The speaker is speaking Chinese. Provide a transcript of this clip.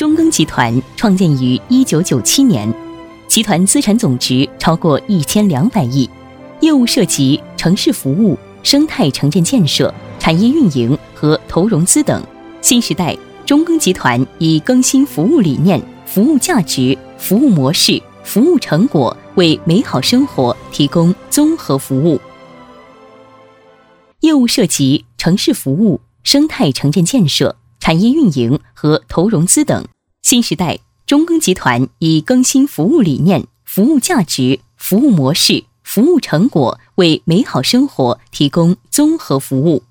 中耕集团创建于1997年，集团资产总值超过1200亿，业务涉及城市服务、生态城镇建设、产业运营和投融资等。新时代，中耕集团以更新服务理念、服务价值、服务模式、服务成果，为美好生活提供综合服务。业务涉及城市服务、生态城镇建设、产业运营和投融资等。新时代，中耕集团以更新服务理念、服务价值、服务模式、服务成果，为美好生活提供综合服务。